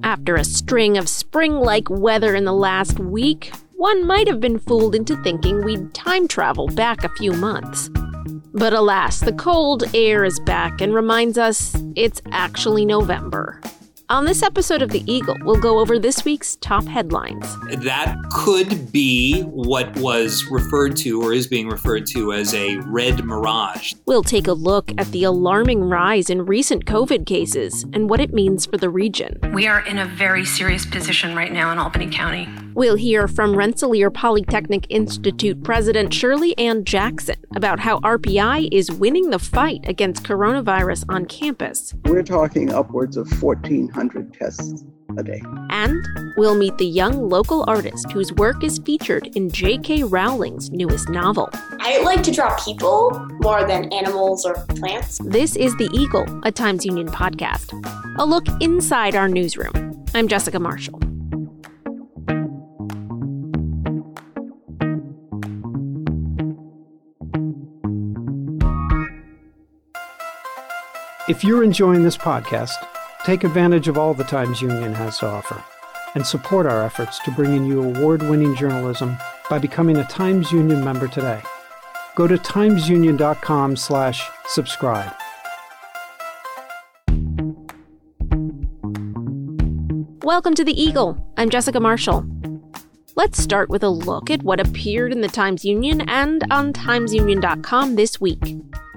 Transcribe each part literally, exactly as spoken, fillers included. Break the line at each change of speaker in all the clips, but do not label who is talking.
After a string of spring-like weather in the last week, one might have been fooled into thinking we'd time travel back a few months. But alas, the cold air is back and reminds us it's actually November. On this episode of The Eagle, we'll go over this week's top headlines.
That could be what was referred to or is being referred to as a red mirage.
We'll take a look at the alarming rise in recent COVID cases and what it means for the region.
We are in a very serious position right now in Albany County.
We'll hear from Rensselaer Polytechnic Institute President Shirley Ann Jackson about how R P I is winning the fight against coronavirus on campus.
We're talking upwards of fourteen hundred tests a day.
And we'll meet the young local artist whose work is featured in J K Rowling's newest novel.
I like to draw people more than animals or plants.
This is The Eagle, a Times Union podcast. A look inside our newsroom. I'm Jessica Marshall.
If you're enjoying this podcast, take advantage of all the Times Union has to offer and support our efforts to bring in you award-winning journalism by becoming a Times Union member today. Go to timesunion.com slash subscribe.
Welcome to The Eagle. I'm Jessica Marshall. Let's start with a look at what appeared in the Times Union and on times union dot com this week.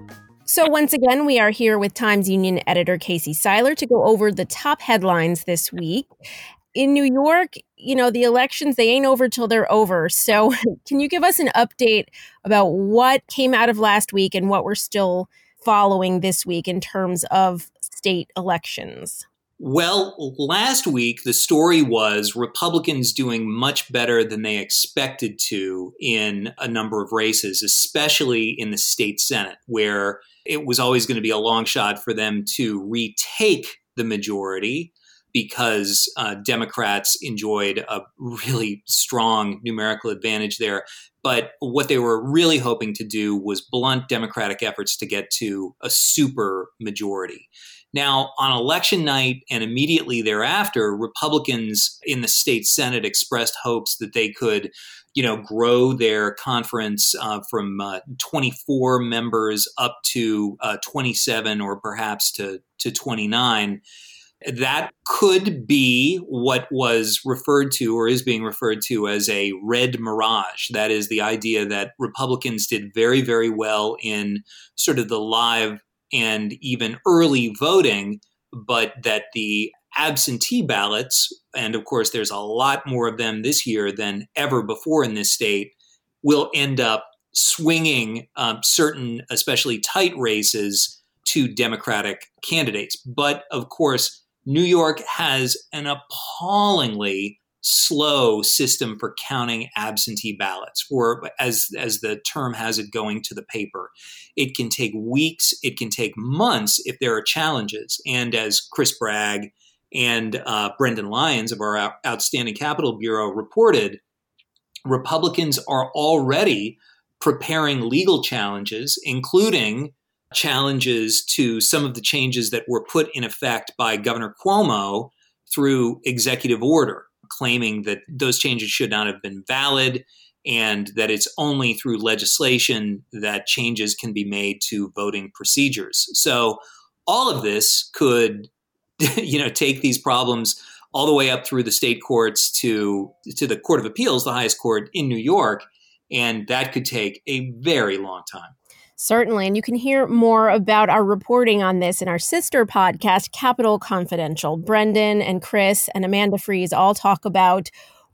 So once again, we are here with Times Union editor Casey Seiler to go over the top headlines this week. In New York, you know, the elections, they ain't over till they're over. So can you give us an update about what came out of last week and what we're still following this week in terms of state elections?
Well, last week, the story was Republicans doing much better than they expected to in a number of races, especially in the state Senate, where it was always going to be a long shot for them to retake the majority because uh, Democrats enjoyed a really strong numerical advantage there. But what they were really hoping to do was blunt Democratic efforts to get to a super majority. Now, on election night and immediately thereafter, Republicans in the state Senate expressed hopes that they could, you know, grow their conference uh, from uh, twenty-four members up to uh, twenty-seven or perhaps to, to twenty-nine. That could be what was referred to or is being referred to as a red mirage. That is the idea that Republicans did very, very well in sort of the live and even early voting, but that the absentee ballots, and of course there's a lot more of them this year than ever before in this state, will end up swinging um, certain, especially tight races to Democratic candidates. But of course, New York has an appallingly slow system for counting absentee ballots, or as as the term has it, going to the paper. It can take weeks, it can take months if there are challenges. And as Chris Bragg and uh, Brendan Lyons of our out- outstanding Capitol Bureau reported, Republicans are already preparing legal challenges, including challenges to some of the changes that were put in effect by Governor Cuomo through executive order, claiming that those changes should not have been valid and that it's only through legislation that changes can be made to voting procedures. So all of this could, you know, take these problems all the way up through the state courts to, to the Court of Appeals, the highest court in New York, and that could take a very long time.
Certainly. And you can hear more about our reporting on this in our sister podcast, Capitol Confidential. Brendan and Chris and Amanda Fries all talk about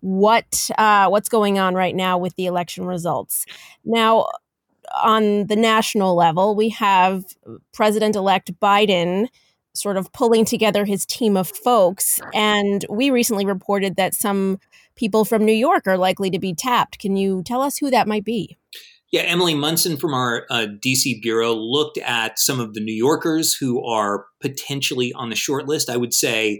what uh, what's going on right now with the election results. Now, on the national level, we have President-elect Biden sort of pulling together his team of folks. And we recently reported that some people from New York are likely to be tapped. Can you tell us who that might be?
Yeah, Emily Munson from our uh, D C bureau looked at some of the New Yorkers who are potentially on the short list. I would say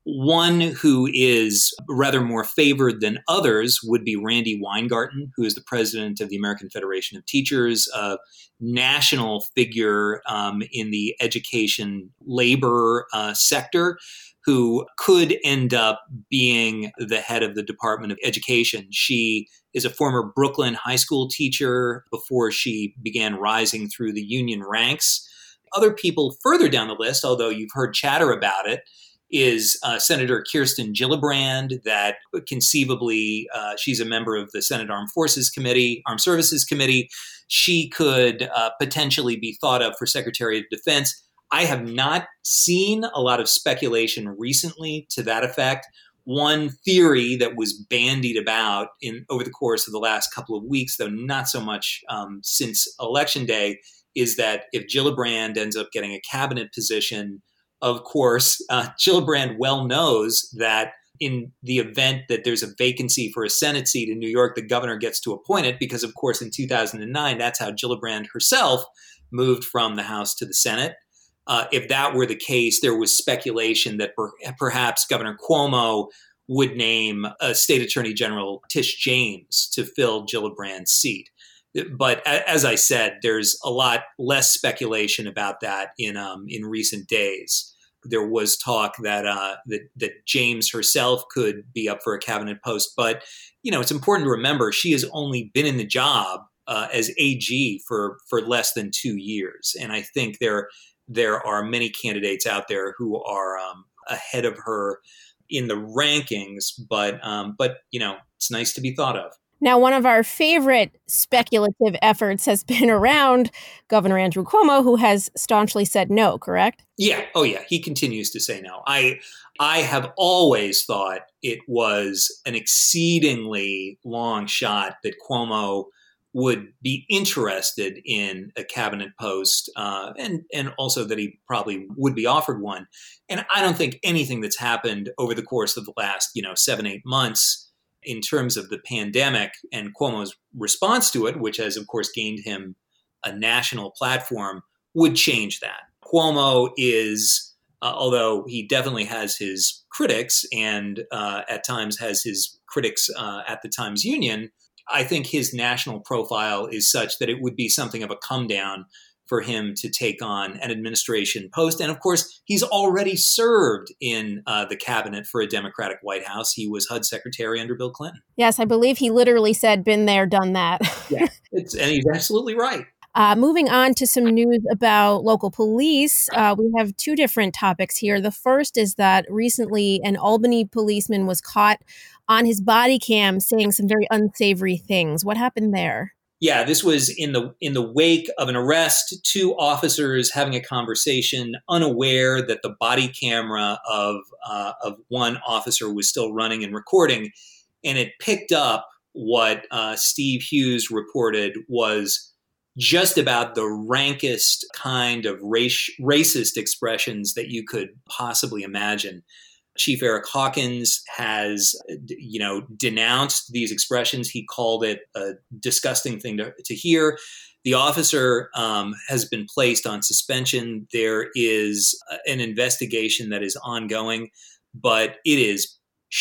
One who is rather more favored than others would be Randi Weingarten, who is the president of the American Federation of Teachers, a national figure um, in the education labor uh, sector, who could end up being the head of the Department of Education. She is a former Brooklyn high school teacher before she began rising through the union ranks. Other people further down the list, although you've heard chatter about it, is uh, Senator Kirsten Gillibrand, that conceivably uh, she's a member of the Senate Armed Forces Committee, Armed Services Committee. She could uh, potentially be thought of for Secretary of Defense. I have not seen a lot of speculation recently to that effect. One theory that was bandied about in over the course of the last couple of weeks, though not so much um, since Election Day, is that if Gillibrand ends up getting a cabinet position, of course, uh, Gillibrand well knows that in the event that there's a vacancy for a Senate seat in New York, the governor gets to appoint it because, of course, in two thousand nine, that's how Gillibrand herself moved from the House to the Senate. Uh, if that were the case, there was speculation that per- perhaps Governor Cuomo would name a state attorney general, Tish James, to fill Gillibrand's seat. But as I said, there's a lot less speculation about that in um, in recent days. There was talk that uh, that that James herself could be up for a cabinet post, but you know it's important to remember she has only been in the job uh, as A G for for less than two years, and I think there there are many candidates out there who are um, ahead of her in the rankings. But um, but you know it's nice to be thought of.
Now, one of our favorite speculative efforts has been around Governor Andrew Cuomo, who has staunchly said no, correct?
Yeah. Oh, yeah. He continues to say no. I I have always thought it was an exceedingly long shot that Cuomo would be interested in a cabinet post uh, and, and also that he probably would be offered one. And I don't think anything that's happened over the course of the last, you know, seven, eight months in terms of the pandemic and Cuomo's response to it, which has, of course, gained him a national platform, would change that. Cuomo is, uh, although he definitely has his critics and uh, at times has his critics uh, at the Times-Union, I think his national profile is such that it would be something of a come down for him to take on an administration post. And of course, he's already served in uh, the cabinet for a Democratic White House. He was H U D secretary under Bill Clinton.
Yes, I believe he literally said, been there, done that.
Yeah, it's, and he's absolutely right.
Uh, moving on to some news about local police, uh, we have two different topics here. The first is that recently an Albany policeman was caught on his body cam saying some very unsavory things. What happened there?
Yeah, this was in the in the wake of an arrest, two officers having a conversation, unaware that the body camera of uh, of one officer was still running and recording, and it picked up what uh, Steve Hughes reported was just about the rankest kind of race, racist expressions that you could possibly imagine. Chief Eric Hawkins has, you know, denounced these expressions. He called it a disgusting thing to, to hear. The officer um, has been placed on suspension. There is an investigation that is ongoing, but it is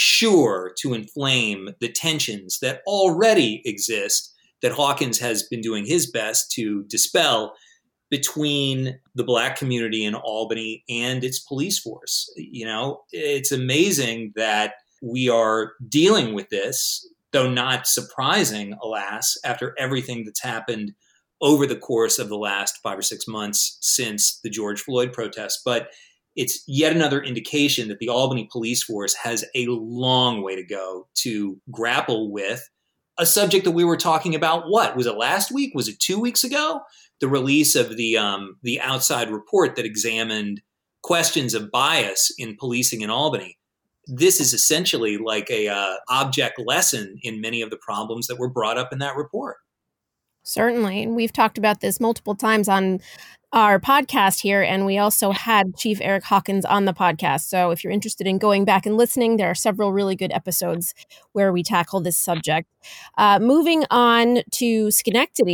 sure to inflame the tensions that already exist that Hawkins has been doing his best to dispel between the Black community in Albany and its police force. You know, it's amazing that we are dealing with this, though not surprising, alas, after everything that's happened over the course of the last five or six months since the George Floyd protests. But it's yet another indication that the Albany police force has a long way to go to grapple with a subject that we were talking about. What was it last week? Was it two weeks ago? The release of the um, the outside report that examined questions of bias in policing in Albany. This is essentially like a uh, object lesson in many of the problems that were brought up in that report.
Certainly. And we've talked about this multiple times on our podcast here, and we also had Chief Eric Hawkins on the podcast. So if you're interested in going back and listening, there are several really good episodes where we tackle this subject. Uh, moving on to Schenectady,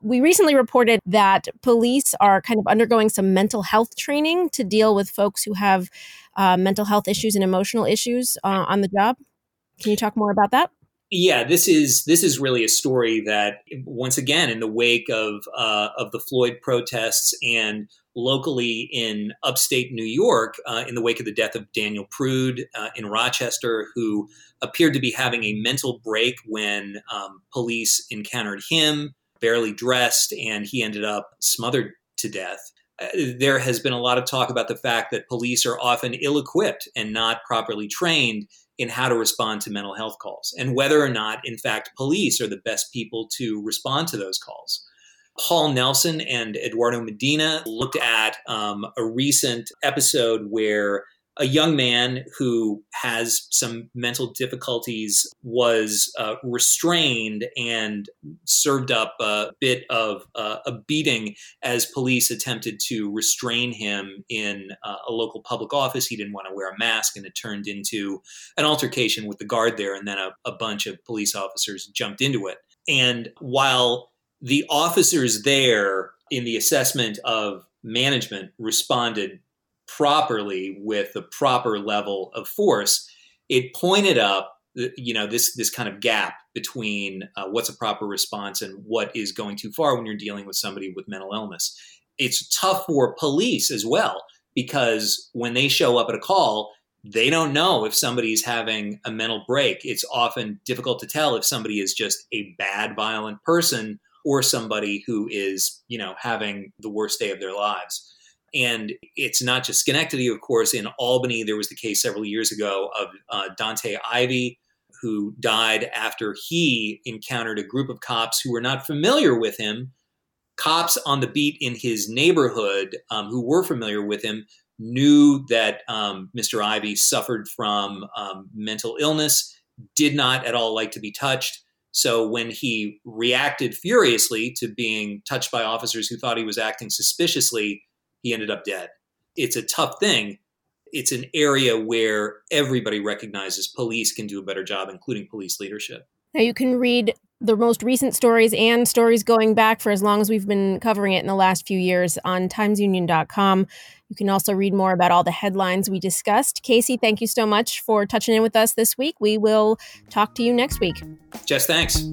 We recently reported that police are kind of undergoing some mental health training to deal with folks who have uh, mental health issues and emotional issues uh, on the job. Can you talk more about that?
Yeah, this is this is really a story that, once again, in the wake of uh, of the Floyd protests and locally in upstate New York, uh, in the wake of the death of Daniel Prude uh, in Rochester, who appeared to be having a mental break when um, police encountered him, barely dressed, and he ended up smothered to death. Uh, there has been a lot of talk about the fact that police are often ill-equipped and not properly trained in how to respond to mental health calls, and whether or not, in fact, police are the best people to respond to those calls. Paul Nelson and Eduardo Medina looked at um, a recent episode where a young man who has some mental difficulties was uh, restrained and served up a bit of uh, a beating as police attempted to restrain him in uh, a local public office. He didn't want to wear a mask, and it turned into an altercation with the guard there, and then a, a bunch of police officers jumped into it. And while the officers there in the assessment of management responded properly with the proper level of force, it pointed up, you know, this this kind of gap between uh, what's a proper response and what is going too far when you're dealing with somebody with mental illness. It's tough for police as well, because when they show up at a call, they don't know if somebody's having a mental break. It's often difficult to tell if somebody is just a bad, violent person or somebody who is, you know, having the worst day of their lives. And it's not just Schenectady, of course. In Albany, there was the case several years ago of uh, Dante Ivey, who died after he encountered a group of cops who were not familiar with him. Cops on the beat in his neighborhood um, who were familiar with him knew that um, Mister Ivey suffered from um, mental illness, did not at all like to be touched. So when he reacted furiously to being touched by officers who thought he was acting suspiciously, he ended up dead. It's a tough thing. It's an area where everybody recognizes police can do a better job, including police leadership.
Now, you can read the most recent stories and stories going back for as long as we've been covering it in the last few years on times union dot com. You can also read more about all the headlines we discussed. Casey, thank you so much for touching in with us this week. We will talk to you next week.
Jess, thanks.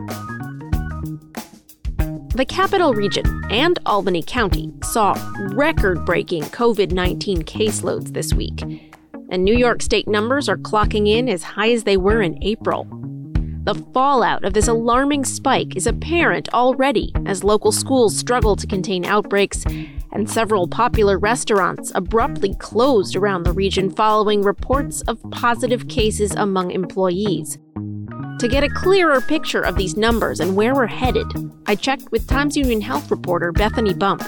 The Capital Region and Albany County saw record-breaking COVID nineteen caseloads this week, and New York State numbers are clocking in as high as they were in April. The fallout of this alarming spike is apparent already as local schools struggle to contain outbreaks, and several popular restaurants abruptly closed around the region following reports of positive cases among employees. To get a clearer picture of these numbers and where we're headed, I checked with Times Union health reporter Bethany Bump.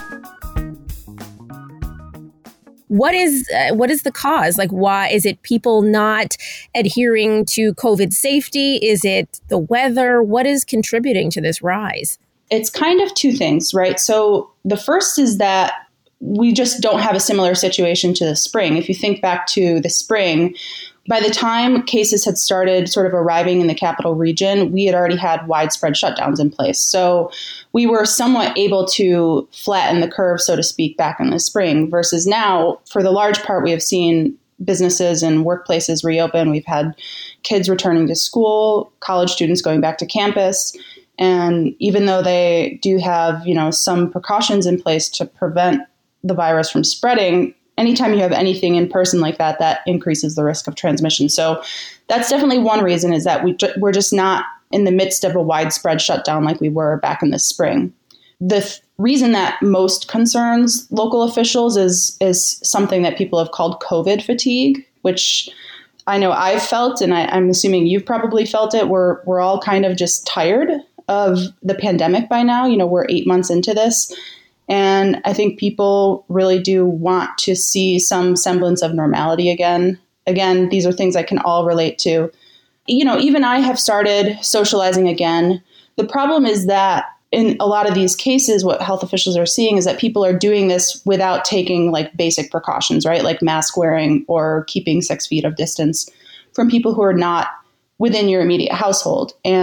What is uh, what is the cause? Like, why is it people not adhering to COVID safety? Is it the weather? What is contributing to this rise?
It's kind of two things, right? So the first is that we just don't have a similar situation to the spring. If you think back to the spring, by the time cases had started sort of arriving in the capital region, we had already had widespread shutdowns in place. So we were somewhat able to flatten the curve, so to speak, back in the spring, versus now, for the large part, we have seen businesses and workplaces reopen. We've had kids returning to school, college students going back to campus. And even though they do have, you know, some precautions in place to prevent the virus from spreading, anytime you have anything in person like that, that increases the risk of transmission. So that's definitely one reason, is that we ju- we're just not in the midst of a widespread shutdown like we were back in the spring. The th- reason that most concerns local officials is is something that people have called COVID fatigue, which I know I've felt, and I, I'm assuming you've probably felt it. We're we're all kind of just tired of the pandemic by now. You know, we're eight months into this. And I think people really do want to see some semblance of normality again. Again, these are things I can all relate to. You know, even I have started socializing again. The problem is that in a lot of these cases, what health officials are seeing is that people are doing this without taking like basic precautions, right? Like mask wearing or keeping six feet of distance from people who are not within your immediate household. And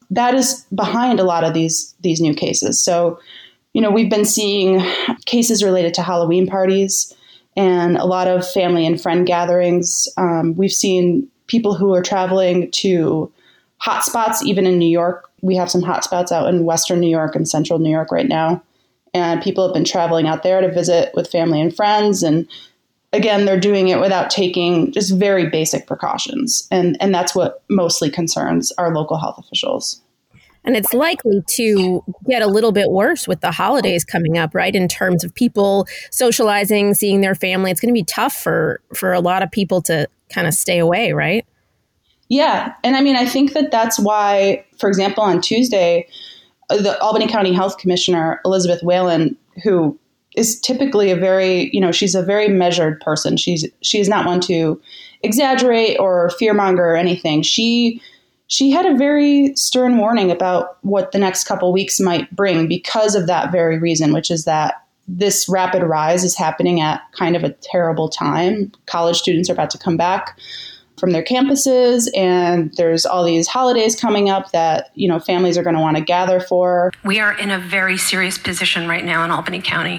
that is behind a lot of these these new cases. So, you know, we've been seeing cases related to Halloween parties and a lot of family and friend gatherings. Um, we've seen people who are traveling to hotspots, even in New York. We have some hotspots out in Western New York and Central New York right now. And people have been traveling out there to visit with family and friends. And again, they're doing it without taking just very basic precautions. And, and that's what mostly concerns our local health officials.
And it's likely to get a little bit worse with the holidays coming up, right? In terms of people socializing, seeing their family. It's going to be tough for, for a lot of people to kind of stay away, right?
Yeah. And I mean, I think that that's why, for example, on Tuesday, the Albany County Health Commissioner, Elizabeth Whalen, who is typically a very, you know, she's a very measured person. She's, she is not one to exaggerate or fearmonger or anything. She She had a very stern warning about what the next couple weeks might bring because of that very reason, which is that this rapid rise is happening at kind of a terrible time. College students are about to come back from their campuses, and there's all these holidays coming up that, you know, families are going to want to gather for.
We are in a very serious position right now in Albany County,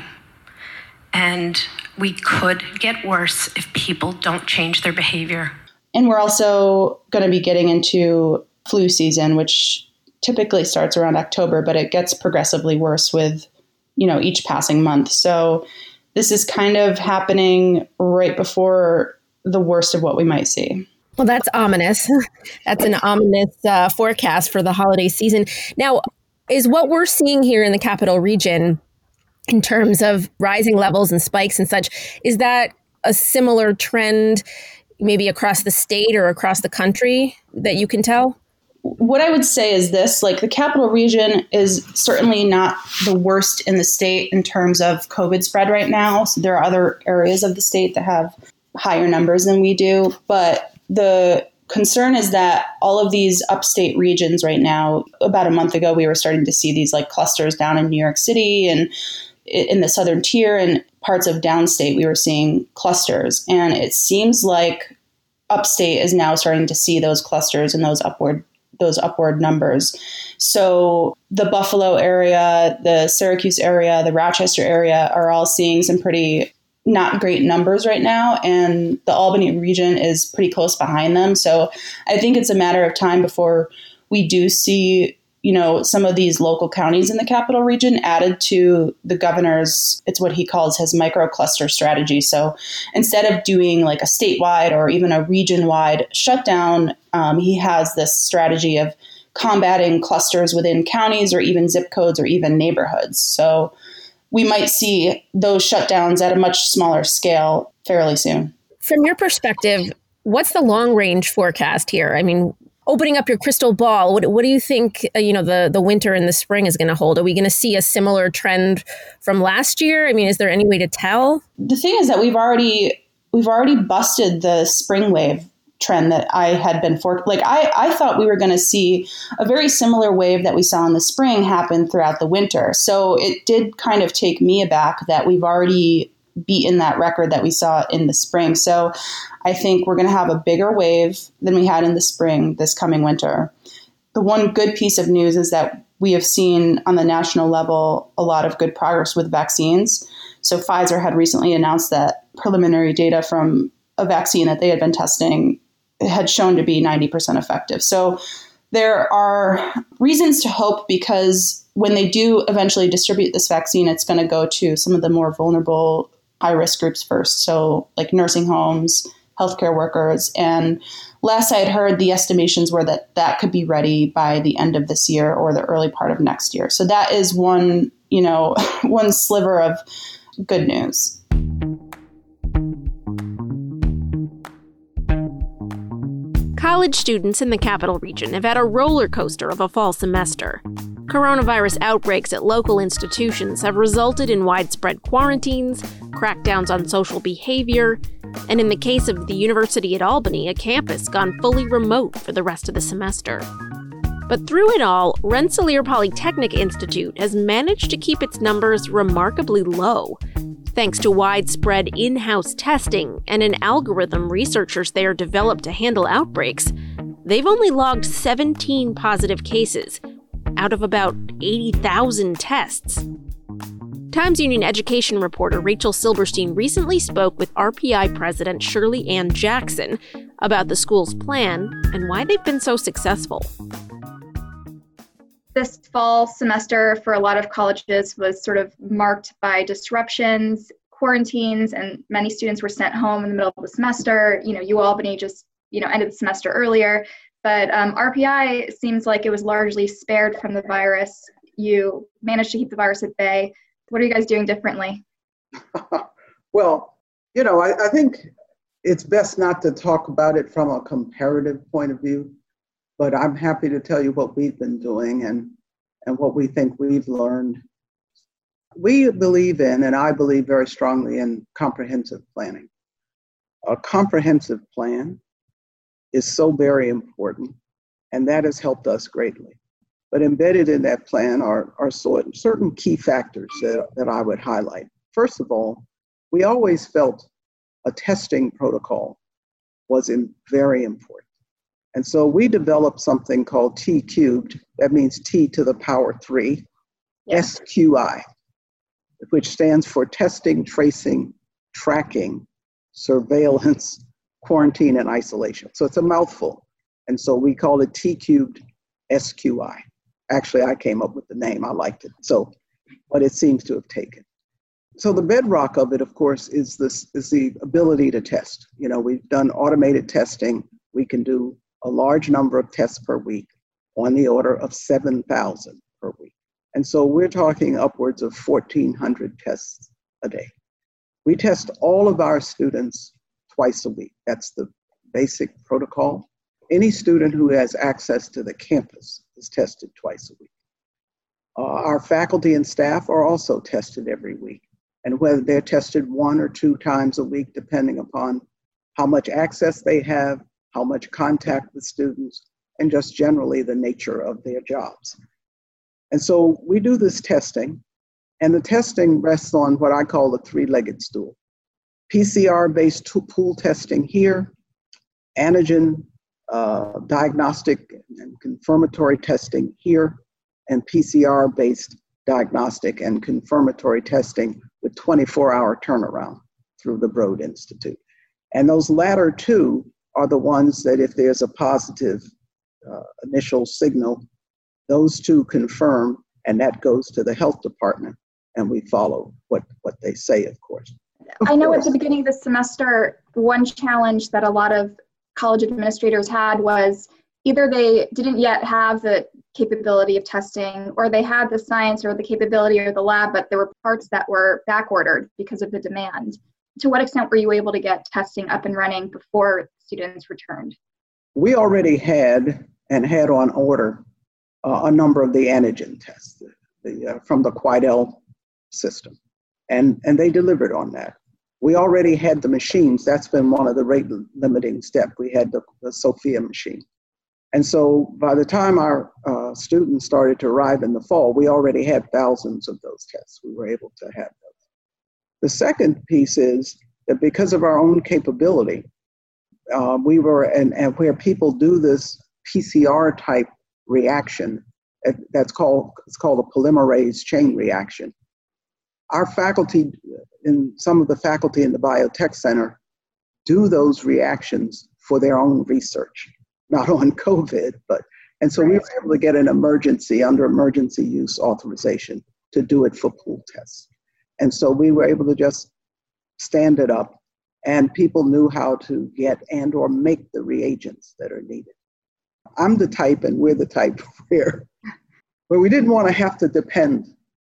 and we could get worse if people don't change their behavior.
And we're also going to be getting into flu season, which typically starts around October, but it gets progressively worse with, you know, each passing month. So this is kind of happening right before the worst of what we might see.
Well, that's ominous. That's an ominous uh, forecast for the holiday season. Now, is what we're seeing here in the Capital Region in terms of rising levels and spikes and such, is that a similar trend maybe across the state or across the country that you can tell?
What I would say is this, like the Capital Region is certainly not the worst in the state in terms of COVID spread right now. So there are other areas of the state that have higher numbers than we do. But the concern is that all of these upstate regions right now, about a month ago, we were starting to see these like clusters down in New York City and in the southern tier and parts of downstate, we were seeing clusters. And it seems like upstate is now starting to see those clusters and those upward those upward numbers. So the Buffalo area, the Syracuse area, the Rochester area are all seeing some pretty not great numbers right now. And the Albany region is pretty close behind them. So I think it's a matter of time before we do see, you know, some of these local counties in the Capital Region added to the governor's, it's what he calls his micro cluster strategy. So instead of doing like a statewide or even a region-wide shutdown, um, he has this strategy of combating clusters within counties or even zip codes or even neighborhoods. So we might see those shutdowns at a much smaller scale fairly soon.
From your perspective, what's the long-range forecast here? I mean, opening up your crystal ball, what, what do you think, uh, you know, the, the winter and the spring is going to hold? Are we going to see a similar trend from last year? I mean, is there any way to tell?
The thing is that we've already we've already busted the spring wave trend that I had been for. Like I, I thought we were going to see a very similar wave that we saw in the spring happen throughout the winter. So it did kind of take me aback that we've already beaten that record that we saw in the spring. So I think we're going to have a bigger wave than we had in the spring this coming winter. The one good piece of news is that we have seen on the national level a lot of good progress with vaccines. So Pfizer had recently announced that preliminary data from a vaccine that they had been testing had shown to be ninety percent effective. So there are reasons to hope, because when they do eventually distribute this vaccine, it's going to go to some of the more vulnerable high-risk groups first. So like nursing homes, healthcare workers. And last I had heard, the estimations were that that could be ready by the end of this year or the early part of next year. So that is one, you know, one sliver of good news.
College students in the Capital Region have had a roller coaster of a fall semester. Coronavirus outbreaks at local institutions have resulted in widespread quarantines, crackdowns on social behavior, and in the case of the University at Albany, a campus gone fully remote for the rest of the semester. But through it all, Rensselaer Polytechnic Institute has managed to keep its numbers remarkably low, thanks to widespread in-house testing and an algorithm researchers there developed to handle outbreaks. they've only logged seventeen positive cases out of about eighty thousand tests. Times Union education reporter Rachel Silberstein recently spoke with R P I president Shirley Ann Jackson about the school's plan and why they've been so successful.
This fall semester for a lot of colleges was sort of marked by disruptions, quarantines, and many students were sent home in the middle of the semester. You know, UAlbany just, you know, ended the semester earlier, but um, R P I seems like it was largely spared from the virus. You managed to keep the virus at bay. What are you guys doing differently?
Well, you know, I, I think it's best not to talk about it from a comparative point of view, but I'm happy to tell you what we've been doing and, and what we think we've learned. We believe in, and I believe very strongly in, comprehensive planning. A comprehensive plan is so very important, and that has helped us greatly. But embedded in that plan are, are certain key factors that, that I would highlight. First of all, we always felt a testing protocol was in, very important. And so we developed something called T cubed, that means T to the power three, yeah. S Q I, which stands for testing, tracing, tracking, surveillance, quarantine, and isolation. So it's a mouthful. And so we call it T cubed S Q I. Actually, I came up with the name. I liked it. So, but it seems to have taken. So the bedrock of it, of course, is this is the ability to test. You know, we've done automated testing. We can do a large number of tests per week, on the order of seven thousand per week. And so we're talking upwards of fourteen hundred tests a day. We test all of our students twice a week. That's the basic protocol. Any student who has access to the campus is tested twice a week. Uh, our faculty and staff are also tested every week, and whether they're tested one or two times a week, depending upon how much access they have, how much contact with students, and just generally the nature of their jobs. And so we do this testing, and the testing rests on what I call the three-legged stool. P C R-based pool testing here, antigen uh, diagnostic and confirmatory testing here, and P C R-based diagnostic and confirmatory testing with twenty-four hour turnaround through the Broad Institute. And those latter two are the ones that if there's a positive uh, initial signal, those two confirm, and that goes to the health department, and we follow what, what they say, of course. Of
I know
course.
At the beginning of the semester, one challenge that a lot of college administrators had was either they didn't yet have the capability of testing, or they had the science or the capability or the lab, but there were parts that were back ordered because of the demand. To what extent were you able to get testing up and running before students returned?
We already had and had on order uh, a number of the antigen tests the, uh, from the Quidel system, and, and they delivered on that. We already had the machines. That's been one of the rate limiting steps. We had the, the Sophia machine. And so by the time our uh, students started to arrive in the fall, we already had thousands of those tests. We were able to have those. The second piece is that because of our own capability, uh, we were, and, and where people do this P C R type reaction, that's called, it's called a polymerase chain reaction. Our faculty, in some of the faculty in the Biotech Center, do those reactions for their own research, not on COVID, but, and so right. we were able to get an emergency, under emergency use authorization to do it for pool tests. And so we were able to just stand it up, and people knew how to get and or make the reagents that are needed. I'm the type, and we're the type where, where we didn't want to have to depend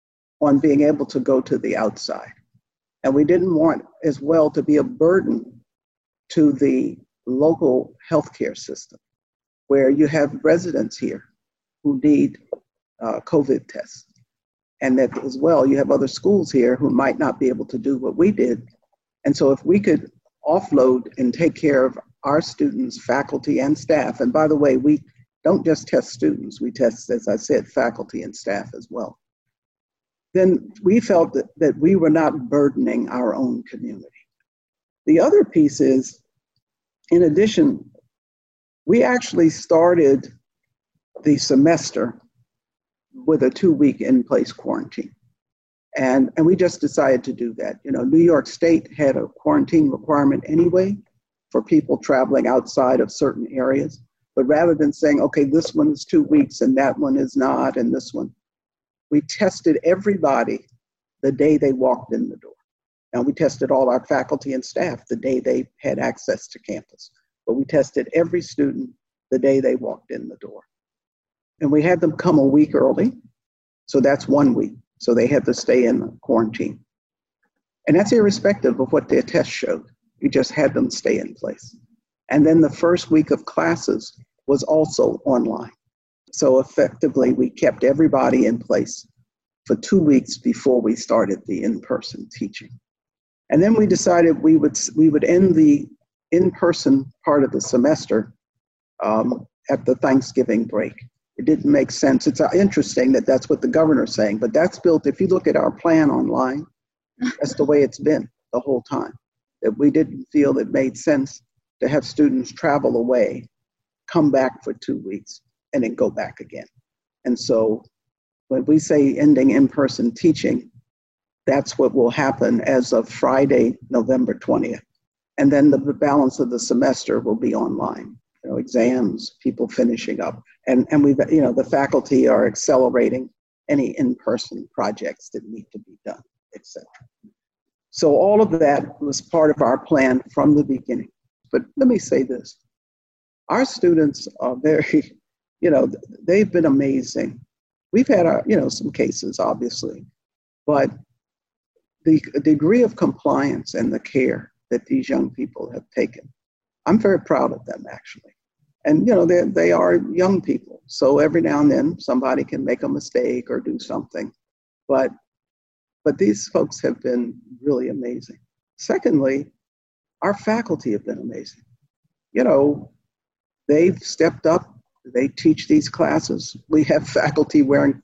on being able to go to the outside. And we didn't want as well to be a burden to the local healthcare system, where you have residents here who need uh, COVID tests. And that as well, you have other schools here who might not be able to do what we did. And so if we could offload and take care of our students, faculty, and staff, and by the way, we don't just test students, we test, as I said, faculty and staff as well, then we felt that, that we were not burdening our own community. The other piece is, in addition We actually started the semester with a two-week in-place quarantine. And, and we just decided to do that. You know, New York State had a quarantine requirement anyway for people traveling outside of certain areas. But rather than saying, okay, this one is two weeks and that one is not, and this one, we tested everybody the day they walked in the door. And we tested all our faculty and staff the day they had access to campus. But we tested every student the day they walked in the door. And we had them come a week early. So that's one week. So they had to stay in quarantine. And that's irrespective of what their test showed. We just had them stay in place. And then the first week of classes was also online. So effectively, we kept everybody in place for two weeks before we started the in-person teaching. And then we decided we would we would end the in-person part of the semester um, at the Thanksgiving break. It didn't make sense. It's interesting that that's what the governor's saying, but that's built, if you look at our plan online, that's the way it's been the whole time. That we didn't feel it made sense to have students travel away, come back for two weeks, and then go back again. And so when we say ending in-person teaching, that's what will happen as of Friday, November twentieth. And then the balance of the semester will be online. You know, exams, people finishing up. And, and we've, you know, the faculty are accelerating any in-person projects that need to be done, et cetera. So all of that was part of our plan from the beginning. But let me say this. Our students are very, you know, they've been amazing. We've had, our, you know, some cases, obviously, but the degree of compliance and the care that these young people have taken, I'm very proud of them, actually. And, you know, they they are young people. So every now and then somebody can make a mistake or do something. But, but these folks have been really amazing. Secondly, our faculty have been amazing. You know, they've stepped up. They teach these classes. We have faculty wearing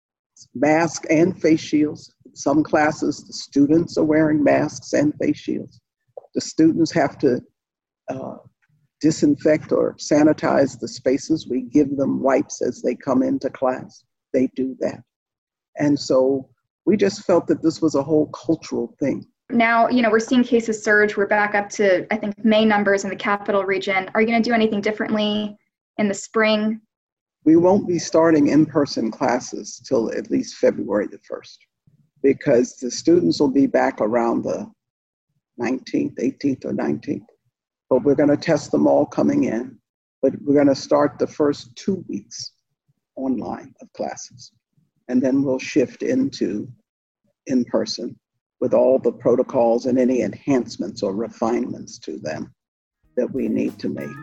masks and face shields. In some classes, the students are wearing masks and face shields. The students have to uh, disinfect or sanitize the spaces. We give them wipes as they come into class. They do that. And so we just felt that this was a whole cultural thing.
Now, you know, we're seeing cases surge. We're back up to, I think, May numbers in the capital region. Are you going to do anything differently in the spring?
We won't be starting in-person classes till at least February the first, because the students will be back around the nineteenth, eighteenth or nineteenth. But we're going to test them all coming in. But we're going to start the first two weeks online of classes. And then we'll shift into in-person with all the protocols and any enhancements or refinements to them that we need to make.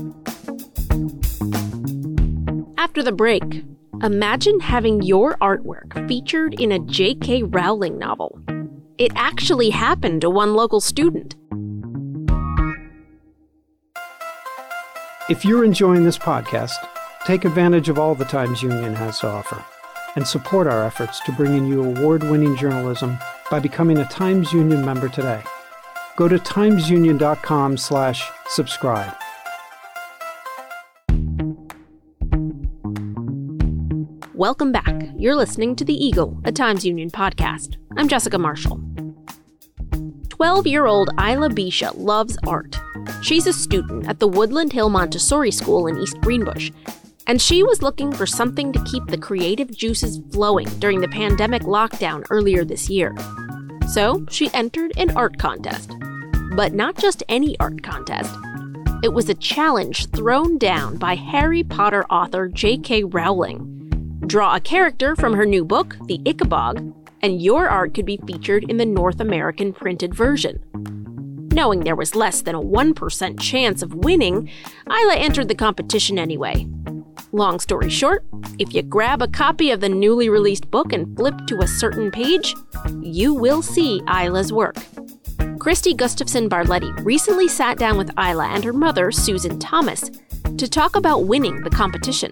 After the break, imagine having your artwork featured in a J K Rowling novel. It actually happened to one local student.
If you're enjoying this podcast, take advantage of all the Times Union has to offer and support our efforts to bring in you award-winning journalism by becoming a Times Union member today. Go to timesunion.com slash subscribe.
Welcome back. You're listening to The Eagle, a Times Union podcast. I'm Jessica Marshall. twelve-year-old Isla Bisha loves art. She's a student at the Woodland Hill Montessori School in East Greenbush, and she was looking for something to keep the creative juices flowing during the pandemic lockdown earlier this year. So she entered an art contest. But not just any art contest. It was a challenge thrown down by Harry Potter author J K Rowling. Draw a character from her new book, The Ickabog, and your art could be featured in the North American printed version. Knowing there was less than a one percent chance of winning, Isla entered the competition anyway. Long story short, if you grab a copy of the newly released book and flip to a certain page, you will see Isla's work. Christy Gustafson Barletti recently sat down with Isla and her mother, Susan Thomas, to talk about winning the competition.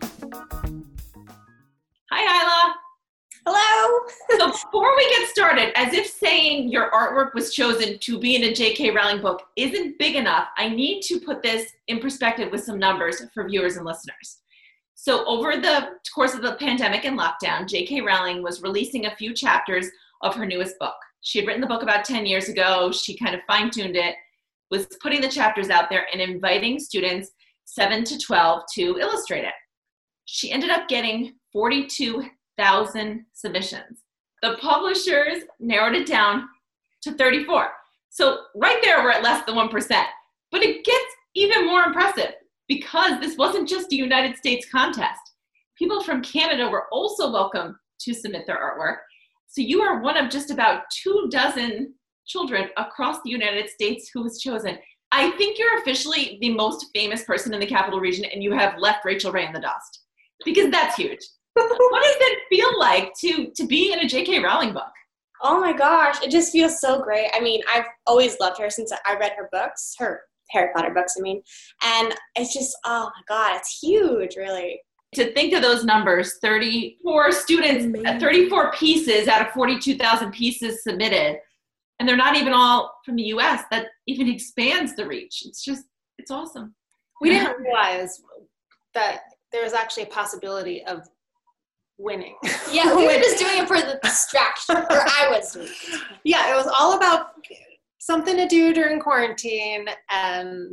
Hi, Isla.
Hello.
So before we get started, as if saying your artwork was chosen to be in a J K Rowling book isn't big enough, I need to put this in perspective with some numbers for viewers and listeners. So over the course of the pandemic and lockdown, J K Rowling was releasing a few chapters of her newest book. She had written the book about ten years ago. She kind of fine-tuned it, was putting the chapters out there and inviting students seven to twelve to illustrate it. She ended up getting forty-two thousand submissions. The publishers narrowed it down to thirty-four. So right there, we're at less than one percent. But it gets even more impressive because this wasn't just a United States contest. People from Canada were also welcome to submit their artwork. So you are one of just about two dozen children across the United States who was chosen. I think you're officially the most famous person in the Capital Region, and you have left Rachel Ray in the dust, because that's huge. What does it feel like to, to be in a J K Rowling book?
Oh my gosh, it just feels so great. I mean, I've always loved her since I read her books, her Harry Potter books, I mean, and it's just, oh my God, it's huge, really.
To think of those numbers, thirty-four students, Amazing. thirty-four pieces out of forty-two thousand pieces submitted, and they're not even all from the U S. That even expands the reach. It's just, it's awesome.
We didn't realize that there was actually a possibility of winning.
Yeah, we were just doing it for the distraction, or I was doing it.
Yeah, it was all about something to do during quarantine, and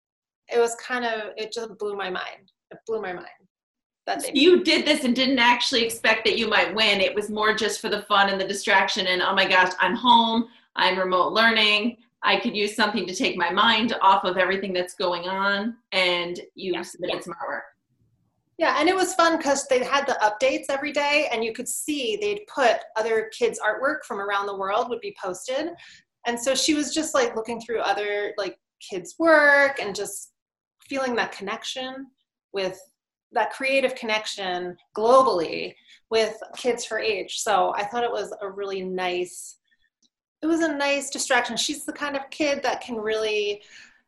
it was kind of, it just blew my mind. It blew my mind.
So you did this and didn't actually expect that you might win. It was more just for the fun and the distraction and, oh my gosh, I'm home, I'm remote learning, I could use something to take my mind off of everything that's going on, and you yeah. submitted yeah. some artwork.
Yeah, and it was fun because they had the updates every day, and you could see they'd put other kids' artwork from around the world would be posted. And so she was just like looking through other like kids' work and just feeling that connection with that creative connection globally with kids her age. So I thought it was a really nice, it was a nice distraction. She's the kind of kid that can really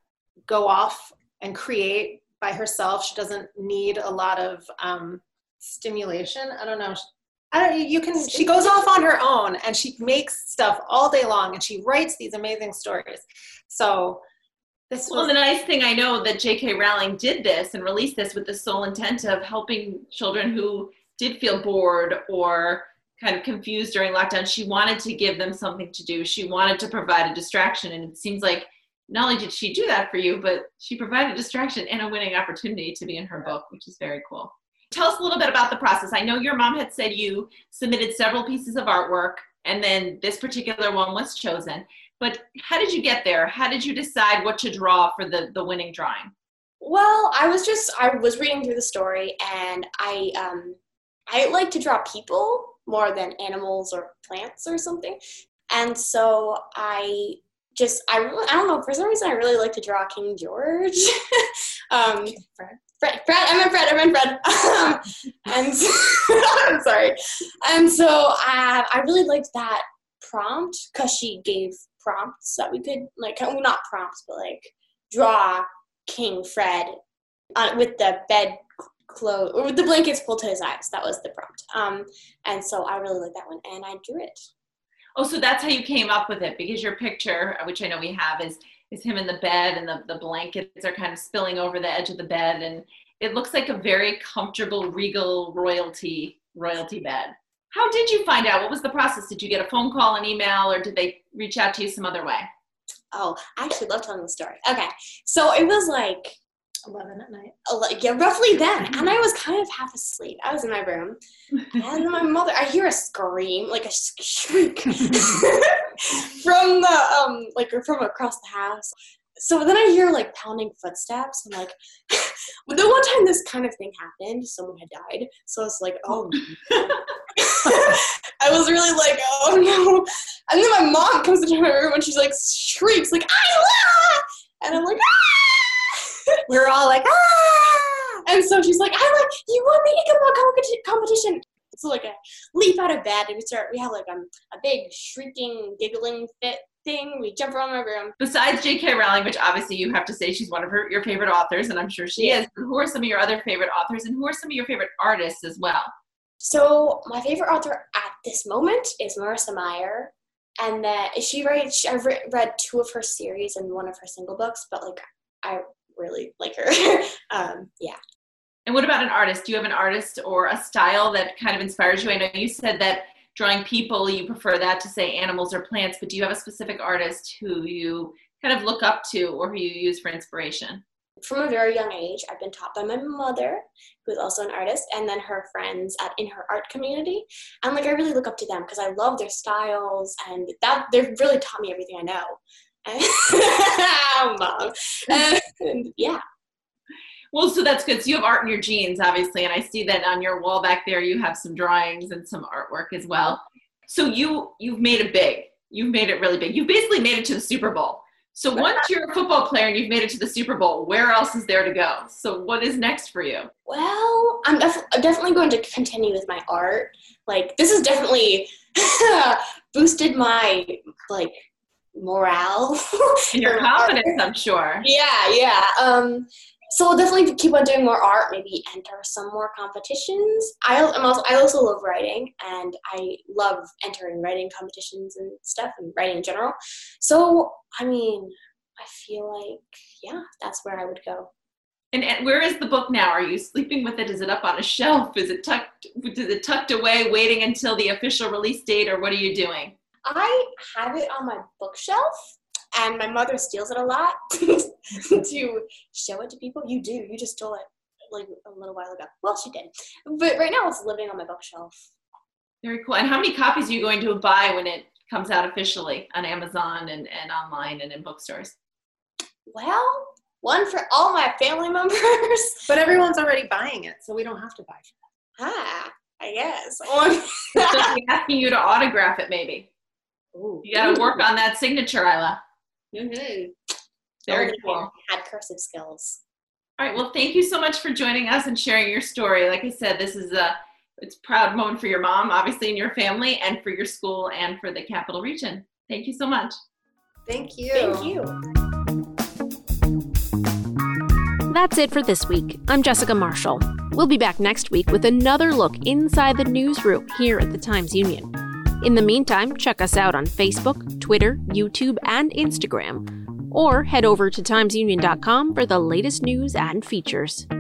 go off and create by herself. She doesn't need a lot of um, stimulation. I don't know. I don't, you can, she goes off on her own and she makes stuff all day long and she writes these amazing stories. So This
well, the nice thing, I know that J K Rowling did this and released this with the sole intent of helping children who did feel bored or kind of confused during lockdown. She wanted to give them something to do. She wanted to provide a distraction. And it seems like not only did she do that for you, but she provided a distraction and a winning opportunity to be in her book, which is very cool. Tell us a little bit about the process. I know your mom had said you submitted several pieces of artwork and then this particular one was chosen. But how did you get there? How did you decide what to draw for the, the winning drawing?
Well, I was just, I was reading through the story, and I um, I like to draw people more than animals or plants or something. And so I just, I, I don't know, for some reason I really like to draw King George. um, Fred. Fred, Fred, I meant Fred, I meant Fred. Um, and so, I'm sorry. And so uh, I really liked that prompt because she gave prompts that we could, like, well, not prompts, but like draw King Fred uh, with the bed clothes, or with the blankets pulled to his eyes. That was the prompt. Um, and so I really liked that one, and I drew it.
Oh, so that's how you came up with it, because your picture, which I know we have, is is him in the bed, and the, the blankets are kind of spilling over the edge of the bed, and it looks like a very comfortable, regal royalty royalty bed. How did you find out? What was the process? Did you get a phone call, an email, or did they reach out to you some other way?
Oh, I actually love telling the story. Okay, so it was like
eleven at night.
Like, yeah, roughly then. And I was kind of half asleep. I was in my room. And my mother, I hear a scream, like a shriek from the, um, like, from across the house. So then I hear, like, pounding footsteps. I'm like, but the one time this kind of thing happened, someone had died. So it's like, oh, I was really like, oh, no. And then my mom comes into my room and she's like, shrieks, like, ah! And I'm like, ah! We're all like, ah! And so she's like, I like, you want me to come on competition? So like I leap out of bed and we start, we have like um, a big shrieking, giggling fit thing. We jump around my room.
Besides J K Rowling, which obviously you have to say she's one of her your favorite authors, and I'm sure she yeah. is, who are some of your other favorite authors, and who are some of your favorite artists as well?
So my favorite author at this moment is Marissa Meyer. And then she writes, I've re- read two of her series and one of her single books, but like, I really like her. um, yeah.
And what about an artist? Do you have an artist or a style that kind of inspires you? I know you said that drawing people, you prefer that to say animals or plants, but do you have a specific artist who you kind of look up to or who you use for inspiration?
From a very young age, I've been taught by my mother, who's also an artist, and then her friends at, in her art community. And like, I really look up to them because I love their styles, and that they've really taught me everything I know. And, Mom. And, yeah.
Well, so that's good. So you have art in your genes, obviously, and I see that on your wall back there, you have some drawings and some artwork as well. So you, you've made it big. You've made it really big. You basically made it to the Super Bowl. So once you're a football player and you've made it to the Super Bowl, where else is there to go? So what is next for you?
Well, I'm, def- I'm definitely going to continue with my art. Like, this has definitely boosted my, like, morale.
And your confidence, I'm sure.
Yeah, yeah. Um, so I'll definitely keep on doing more art, maybe enter some more competitions. I, I'm also, I also love writing, and I love entering writing competitions and stuff, and writing in general. So, I mean, I feel like, yeah, that's where I would go.
And, and where is the book now? Are you sleeping with it? Is it up on a shelf? Is it tucked, is it tucked away, waiting until the official release date, or what are you doing?
I have it on my bookshelf. And my mother steals it a lot to show it to people. You do. You just stole it like a little while ago. Well, she did. But right now it's living on my bookshelf.
Very cool. And how many copies are you going to buy when it comes out officially on Amazon and, and online and in bookstores?
Well, one for all my family members.
But everyone's already buying it, so we don't have to buy for
that. Ah, I guess.
So they're asking you to autograph it maybe.
Ooh.
You got to work on that signature, Isla.
Mm-hmm.
Very cool.
Had cursive skills.
All right. Well, thank you so much for joining us and sharing your story. Like I said, this is a it's a proud moment for your mom, obviously, and your family, and for your school and for the Capital Region. Thank you so much.
Thank you.
Thank you.
That's it for this week. I'm Jessica Marshall. We'll be back next week with another look inside the newsroom here at the Times-Union. In the meantime, check us out on Facebook, Twitter, YouTube, and Instagram, or head over to times union dot com for the latest news and features.